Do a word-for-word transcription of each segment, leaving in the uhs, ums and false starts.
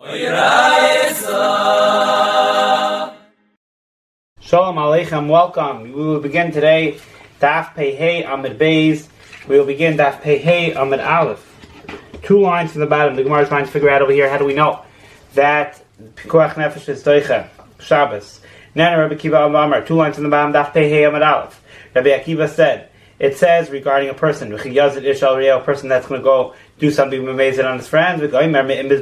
Shalom Aleichem, welcome. We will begin today Daf Pei Hey Amid Beis. We will begin Daf Pei Hey Amid Aleph. Two lines from the bottom. The Gemara is trying to figure out over here, how do we know that Pikuach Nefesh is Doicha, Shabbos. Nana Rabbi Akiva Amar, two lines from the bottom, Daf Pei Hey Amid Aleph. Rabbi Akiva said, it says regarding a person, a person that's going to go do something amazing on his friends, you're going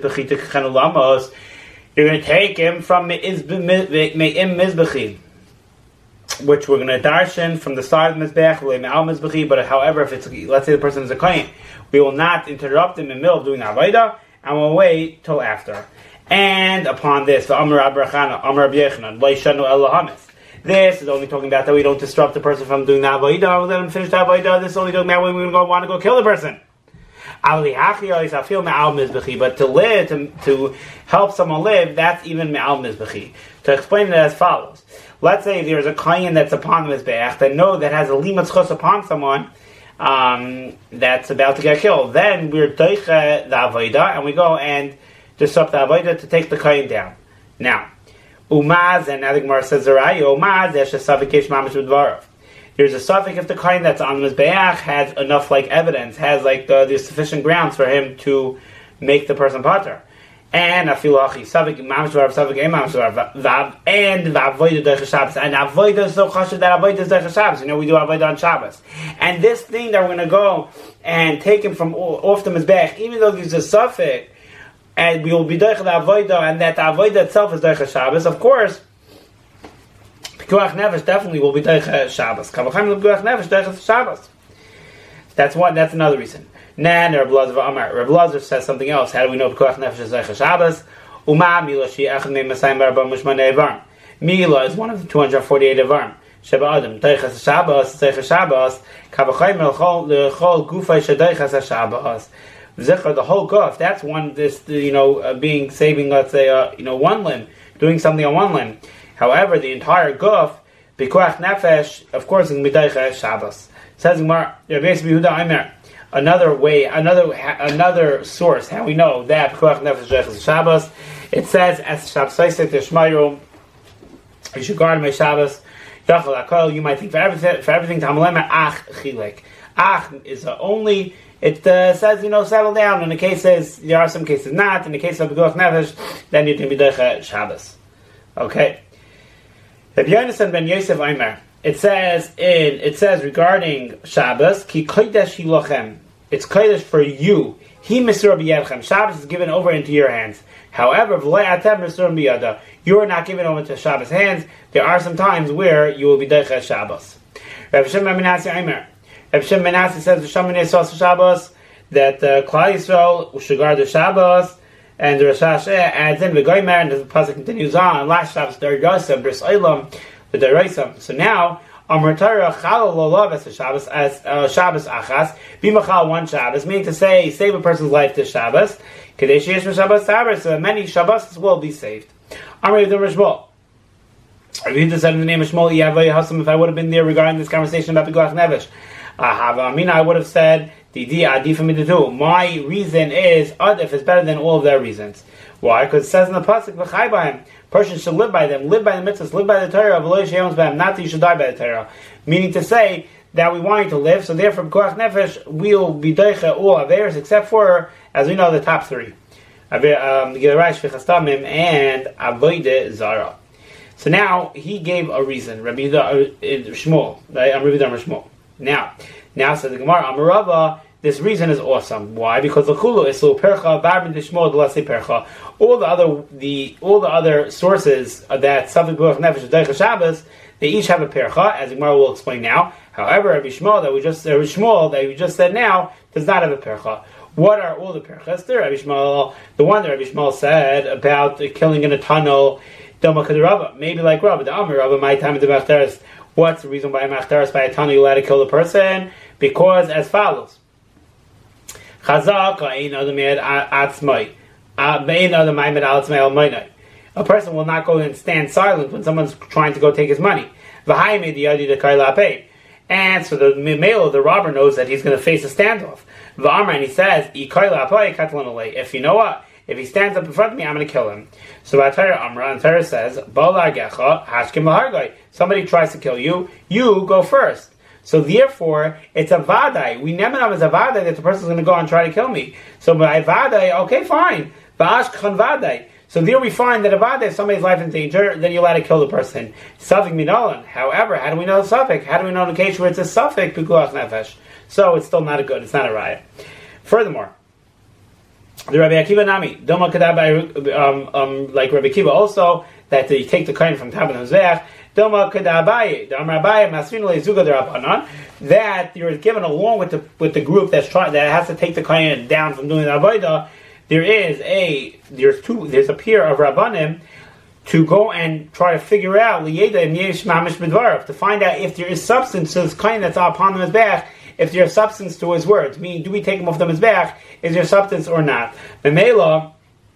to take him from Me'im Mizbechi, which we're going to darshan from the side of the Mizbech, but however, if it's, let's say the person is a kohen, we will not interrupt him in the middle of doing Avodah, and we'll wait till after. And upon this, the Amar Abrachana, Amar Abyechanan, Leishanu El Lahamis. This is only talking about that we don't disrupt the person from doing the Avodah, we'll let him finish the Avodah. This is only talking about when we want to go kill the person. But to live, to, to help someone live, that's even Me'al Mizbechi. To explain it as follows. Let's say there's a kohen that's upon the Mizbeach that know that has a limat chus upon someone um, that's about to get killed. Then we're doiche the Avodah, and we go and disrupt the Avodah to take the kohen down. Now, Umaz, and now the Gemara says, Umaz, there's a suffocation mamash b'dvarav. There's a suffix if the kohen that's on the Mizbeach has enough like evidence, has like the, there's sufficient grounds for him to make the person pater. And afilachi suffix mamash b'dvarav suffix and mamash b'dvarav and v'avodah doicha Shabbos, and avodah is so chashuv that avodah is doicha Shabbos. You know we do avodah on Shabbos. And this thing that we're going to go and take him from off the Mizbeach, even though there's a suffix, and we will be doicha the avodah, and that the avodah itself is doicha Shabbos. Of course, Pikuach Nefesh definitely will be doicha Shabbos. Kavachayim Pikuach Nefesh doicha Shabbos. That's one. That's another reason. Nan Reb Lazar Amar. Reb Lazar says something else. How do we know Pikuach Nefesh is doicha Shabbos? Uma Mila Shi Echad Me Masayim Barba Mushmanei Avarm. Mila is one of the two hundred forty-eight Avarm. Sheba Adam doicha Shabbos doicha Shabbos. Kavachayim Lechol Lechol Gufay Shedoicha Shabbos. The whole guf, that's one, this, you know, uh, being, saving, let's say, uh, you know, one limb, doing something on one limb. However, the entire guf, Pikuach Nefesh, of course, is Midaycha Shabbos. Says Gemara, another way, another another source, how we know that Pikuach Nefesh is Shabbos, it says, as Shabbos Yisek Teshmayru, you should guard my Shabbos, Yachal Akol, you might think for everything, for everything, Tamalema Ach Chilek. Ach is the only. It uh, says, you know, settle down. In the cases, there are some cases not. In the case of Pikuach Nefesh, then you can be doicha Shabbos. Okay. Rabbi Yonasan ben Yosef Aimer. It says in it says regarding Shabbos, ki kodesh hilochem. It's kodesh for you. He misur b'yadchem. Shabbos is given over into your hands. However, v'lei atem misur b'yada. You are not given over to Shabbos' hands. There are some times where you will be doicha Shabbos. Rabbi Shimon ben Menashe Aimer. Rabbi Shimon ben Menashe says the Shamanei Sos Shabbos that uh, Klal Yisrael should guard the Shabbos, and the Rosh Hashanah adds in the Goymer, and the pasuk continues on. Last Shabbos, the Daraisa, Bris Olam, the Daraisa. So now, Amar Torah Chalal Lolav as a Shabbos as uh, Shabbos Achas Bimachal one Shabbos, meaning to say save a person's life this Shabbos. Kadesh Yesh Shabbos Taber, so many Shabbos will be saved. Amar Yehuda Rishbol. Yehuda said in the name of Shmuel Yavai Hasam, if I would have been there regarding this conversation about Pikuach Nefesh. I mean, I would have said the di adi for me to do. My reason is adif is better than all of their reasons. Why? Because it says in the pasuk v'chai b'hem, person should live by them, live by the mitzvahs, live by the Torah, v'lo yishayom b'hem, not that you should die by the Torah. Meaning to say that we want you to live, so therefore Pikuach Nefesh we'll be doicha all averos except for, as we know, the top three, um, Geraish v'chastamim and avodah zara. So now he gave a reason. Rabbi Yehuda Shmuel, right? I'm Rabbi Yehuda Shmuel. Now, now says the Gemara, Amarava, this reason is awesome. Why? Because the Chulu is so percha, barbin dishmo, the lase percha. All the other the all the other sources that Safik Pikuach Nefesh Doicha Shabbos, they each have a percha, as the Gemara will explain now. However, Rabbi Shmuel that we just Rabbi Shmuel that we just said now does not have a percha. What are all the perchas? There, Rabbi Shmuel, the one that Rabbi Shmuel said about killing in a tunnel, Doma Kadarava, maybe like Rabbi, the Amir Rabbi, my time in the Bachteris. What's the reason why Machtaras by a tunnel you allowed to kill the person? Because as follows. Chazak ein adam yed atzmai. Ein adam maimed alatzmai al mainai. A person will not go and stand silent when someone's trying to go take his money. V'haimei the yadi the kaila pay. And so the male, the robber, knows that he's going to face a standoff. V'amar, and he says, if you know what? If he stands up in front of me, I'm going to kill him. So Atara Amra, and Torah says, somebody tries to kill you, you go first. So therefore, it's a vadai. We never know as a vadai that the person's going to go and try to kill me. So by vadai, okay, fine. Va'ashkan vadai. So there we find that a vadai, if somebody's life in danger, then you're allowed to kill the person. Safik minolan. However, how do we know the safik? How do we know in the case where it's a safik pikuach nefesh? So it's still not a good. It's not a riot. Furthermore, the Rabbi Akiva Nami, Doma Kadab, um, um, like Rabbi Akiva also, that you take the coin from Taban Hozech, Doma Kadabaye, Dom Rabbaye, Masrino Lezuga Derabanan, that you're given along with the with the group that's trying that has to take the coin down from doing the Avodah. There is a there's two there's a pair of Rabbanim to go and try to figure out Liyeda and Yesh Mamish B'dvarav, to find out if there is substance to this coin that's upon the Mizbeach, if there's substance to his words. Meaning, do we take him off the Mizbeach? Is there substance or not? Memela,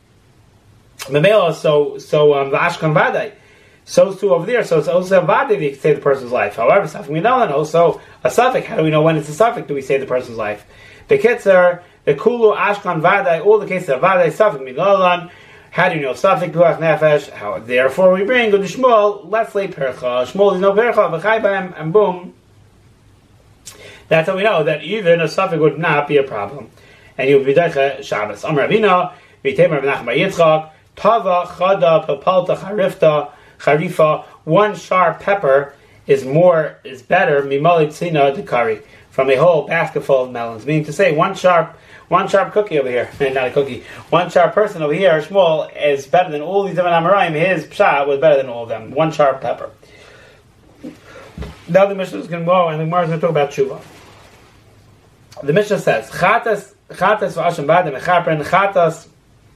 Memela, so so um Vashkan Vadai. So too over there. So it's also a vadai to say the person's life. However, Safik we know and also a suffix. How do we know when it's a suffix? Do we say the person's life? The Kitzer, the Kulu, Ashkan, Vadai, all the cases of Vadai, Safik Milolan. How do you know Safik Puach Nefesh? How therefore we bring good Shmuel, let's lay Percha. Shmuel is no Percha, V'chai B'hem, and boom. That's how we know that even a suffix would not be a problem. And you would be Deicha Shabbos. Amar Ravina, V'tei Rav Nachman bar Yitzchak, Tava, Chada, Papalta, Charifta, Charifa, one sharp pepper is more is better mimali tzina de curry from a whole basket full of melons. Meaning to say, one sharp one sharp cookie over here, not a cookie, one sharp person over here, Shmuel, is better than all these different Amoraim. His pshat was better than all of them. One sharp pepper. Now the Mishnah is going to go, and the Gemara is going to talk about tshuva. The Mishnah says, chatas chatas v'asham vadai mechapren chatas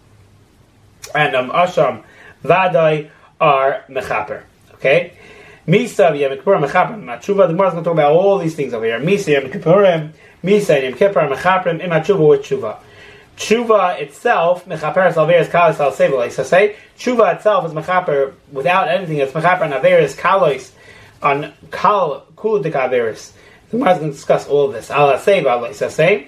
and um, asham vadai are mechaper. Okay? Misa Yom Kippurim mechaper matshuva. The Gemara is going to talk about all these things over here. Misa Yom Kippurim, Misa Yom Kippur mechaperim imatshuva with tshuva. Tshuva itself mechaper salveris kalos al sevelis. So say tshuva itself is mechaper without anything. It's mechaper on averis kalos on kal kuludik averis. The Gemara is going to discuss all of this. Al seva al say.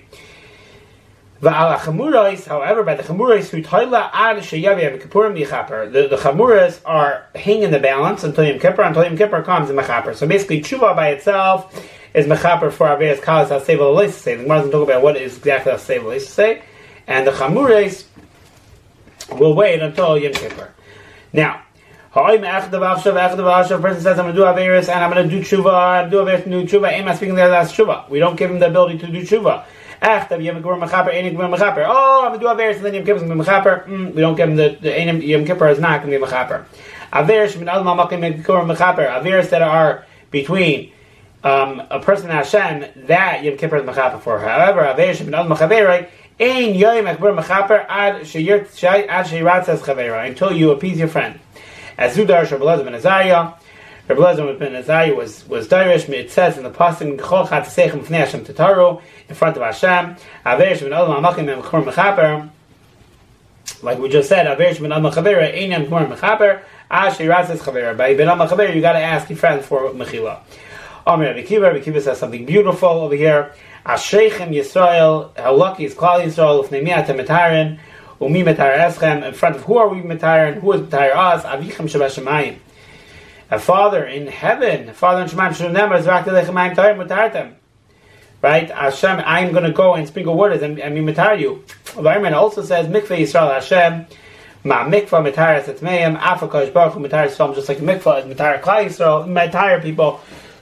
However, by the chamuras who toila ad sheyav Yom Kippurim yichaper, the the chamuras are hanging in the balance until Yom Kippur. Until Yom Kippur comes in mechaper. So basically, tshuva by itself is mechaper for averis kalos al seva al say. The Gemara is going to talk about what is exactly al seva al say, and the chamuras will wait until Yom Kippur. Now, a person says, I'm going to do averis and I'm going to do tshuva. I'm going to do averis and do tshuva. Am I speaking there? That's tshuva. We don't give him the ability to do tshuva. Oh, I'm going to do Averis and then Yom Kippur is going to be Mechaper. Mm, we don't give him the, the Yom Kippur is not going to be Mechaper. Averis Averis that are between um, a person and Hashem, that Yom Kippur is Mechaper for. However, Averis Ein Yom Kippur Mechaper ad Sheirat Chavera, until you appease your friend. As Zudar Shabbalaz ben Azariah, Rabbi Lezer ben Azariah was was Darish. It says in the pasuk, "Chol chat seichem b'fnei Hashem tataru," in front of Hashem. Averish ben Adam Amakim and Chor Mechaper, like we just said, Averish ben Adam Chavera Einam Chor Mechaper. Asher Ratzes Chavera. By ben Adam Chavera, you got to ask your friend for Mechila. Amir Rabbi Kiva. Rabbi Kiva says something beautiful over here. Ashreichem Yisrael. How lucky is Klal Yisrael if Neimiat Metarin Umi Metar Eschem. In front of who are we Metarin? Who is Metar us? Avichem Shabashamayim. A father in heaven, a father in Shemaim Shunem is Raktelechem Tarim Mutartem. Right? Hashem, I'm going to go and sprinkle waters and I mean Mutar you. Vayman also says Mikveh Yisrael Hashem Ma Mikvah Mutar Etzmeim Afakash Baruch Hu Mutar Yisrael, just like Mikvah is Mutar Klal Yisrael, Mutar people.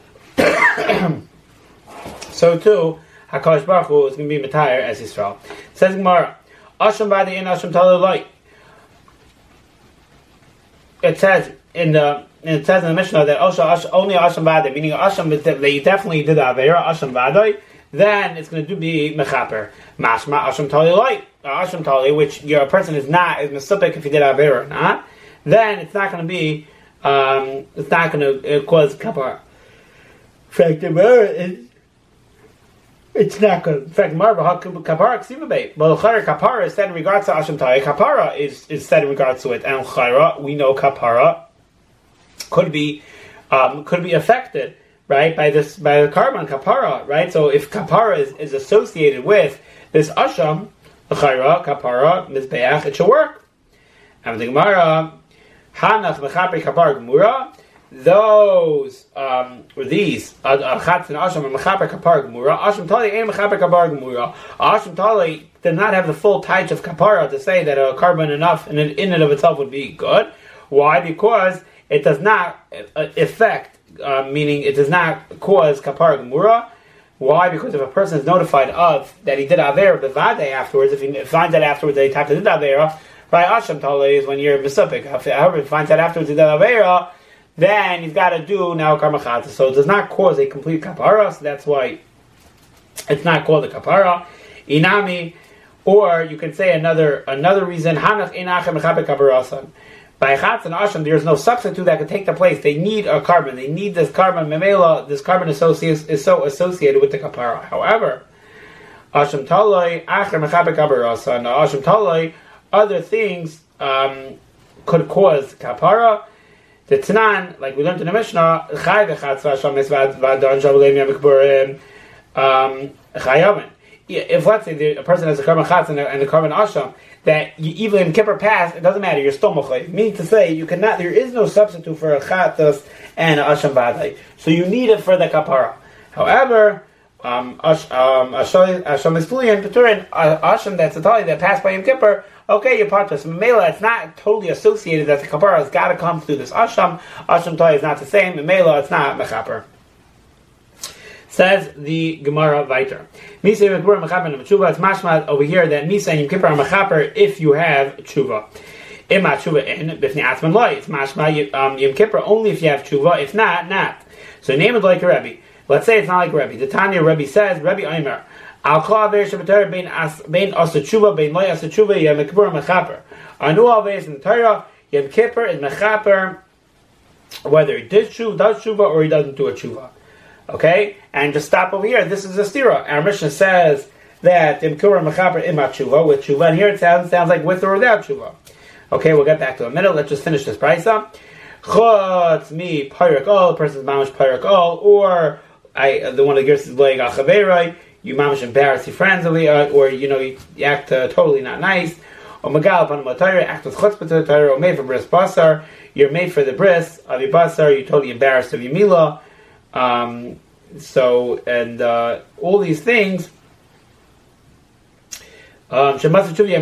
So too, Hakadosh Baruch Hu is going to be Mutar as Yisrael. Says Gemara, Asham Vadi in Asham Talulai. It says in the And it says in the Mishnah that Osha, only Asham Vadai, meaning Asham, they definitely did Avera, Asham Vadai, then it's going to be Mechaper. Mashma, Asham Tali Light, Asham Tali, which your person is not, is Mesupik if you did Avera or not, then it's not going to be, um, it's not going to cause Kapar. In fact, it's, it's not going to, in fact, Marva, Kapara Ksivabay. But Kapara is said in regards to Asham Tali, Kapara is, is said in regards to it, and Chayra, we know Kapara could be um, could be affected, right, by this by the carbon kapara, right? So if kapara is, is associated with this asham, L'chayra, kapara, mizbeach, it should work. And the Gemara, hanach mechaper kapar gemura, those, um, or these, chatz and asham and mechaper kapar gemura, asham tali and mechaper kapar gemura, asham tali did not have the full taich of kapara to say that a carbon enough in, in and of itself would be good. Why? Because it does not affect, uh, meaning it does not cause kapara gemura. Why? Because if a person is notified of that he did avera bevade afterwards, if he finds out afterwards that he tapped did avera, right? Asham tale is when you're misupik. However, if he finds out afterwards he did avera, then he's got to do now karmachat. So it does not cause a complete kapara. So that's why it's not called a kapara. Inami, or you can say another another reason. Hanach inachem mechaper kaparasan. By chatz and asham, there's no substitute that can take the place. They need a carbon. They need this carbon. Memela, this carbon associates is so associated with the kapara. However, asham taloi acher mechaper kaparasan. Asham taloi, other things um, could cause kapara. The Tanan, like we learned in the Mishnah, chay v'chatz v'asham misvad v'adan shavleim yamikburim chayaven. If let's say a person has a carbon chatz and a, and a carbon asham, that you, even in Kippur pass, it doesn't matter. You're still mochay. Meaning to say, you cannot. There is no substitute for a chatas and a asham badai. So you need it for the kapara. However, um, ash, um, asham isfulian peturin asham that's a tali that passed by Yom Kippur. Okay, you part this. Mela, it's not totally associated that the kapara has got to come through this asham. Asham tali is not the same. Mela, it's not mechaper. Says the Gemara Viter. Misa Yom Kippur mechaper and tshuva. It's mashma over here that Misa and Yom Kippur are mechaper if you have tshuva. Ima tshuva in b'fnei atzman loy. It's mashma um, Yom Kippur only if you have tshuva. If not, not. So name it like a Rebbe. Let's say it's not like a Rebbe. The Tanya Rebbe says Rebbe Omer. Al kol aver shebetorah bein as bein asa tshuva bein loy asa tshuva Yom Kippur mechaper. Anu aveis in the Torah Yom Kippur is mechaper whether he did tshuva, does tshuva, or he doesn't do a tshuva. Okay, and just stop over here. This is a stira. Our Mishnah says that Yom Kippur mechaper ima tshuva with tshuva, and here it sounds sounds like with or without tshuva. Okay, we'll get back to it in a minute. Let's just finish this brisa. Chutz mi parak all, the person's mamish parak all, or I the one that gives his leg achaverai, you mamish embarrass your friends, or you know you act uh, totally not nice. Or magal upon matayra, act with chutzpah to the Torah, or made for bris basar, you're made for the bris of your basar, you're totally embarrassed of your milah. Um, so, and uh, all these things, um, this,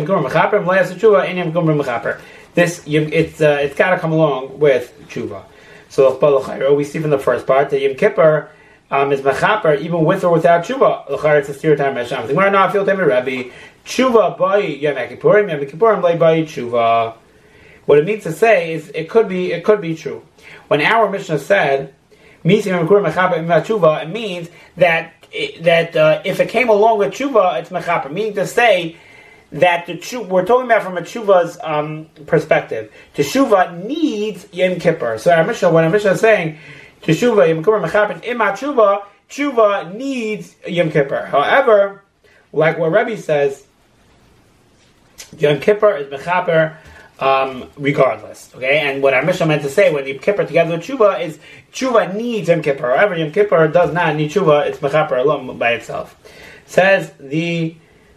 it's uh, it's got to come along with tshuva. So, we see from the first part that Yom Kippur um, is mechaper even with or without tshuva. It's a stereotype. We're not feel time Rabbi tshuva by Yom Kippurim, Yom Kippurim by tshuva. What it means to say is it could be it could be true. When our Mishnah said it means that that uh, if it came along with tshuva, it's mechaper. Meaning to say that the tshuva, we're talking about from a tshuva's um, perspective. Teshuva needs Yom Kippur. So our Mishnah, when our Mishnah is saying teshuva Yom Kippur mechaper ima tshuva, tshuva needs Yom Kippur. However, like what Rebbe says, Yom Kippur is mechaper. Um, regardless, okay, and what our Mishnah meant to say when Yom Kippur together with tshuva is tshuva needs Yom Kippur. However, Yom Kippur does not need tshuva; it's mechaper alone by itself. Says the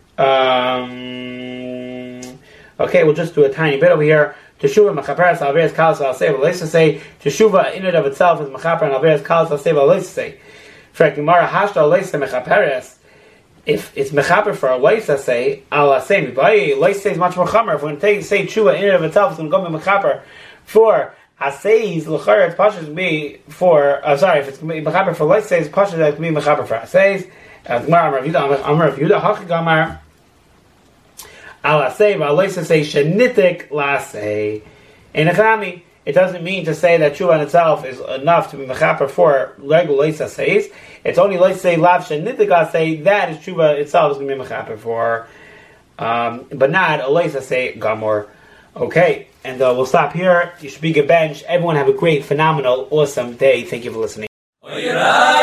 um, okay, we'll just do a tiny bit over here. Teshuva mechaperes alveres kalas al seva. Let's just say teshuva in and of itself is mechaper and alveres kalas al seva. Let's say for Gemara hashta leisa mechaperes. If it's mechaper for a leisa, say al asemi, but leisa is much more chamer. If we're going to say tshuva in and of itself, it's going to go be mechaper for aseis l'chayr. It's pashas to be for. Uh, sorry, if it's mechaper for leisa, it's pashas to be mechaper for aseis. Gemara Amar Yehuda Amar Yehuda Hachi Gamar al asei, but leisa say shenitik lasei. In a chami, it doesn't mean to say that tshuva in itself is enough to be mechaper for regular leisa says. It's only let's say lav shenitika say that is tshuva itself is going to be mechaper for, um, but not a leisa say gamor. Okay, and uh, we'll stop here. You should be a bench. Everyone have a great, phenomenal, awesome day. Thank you for listening.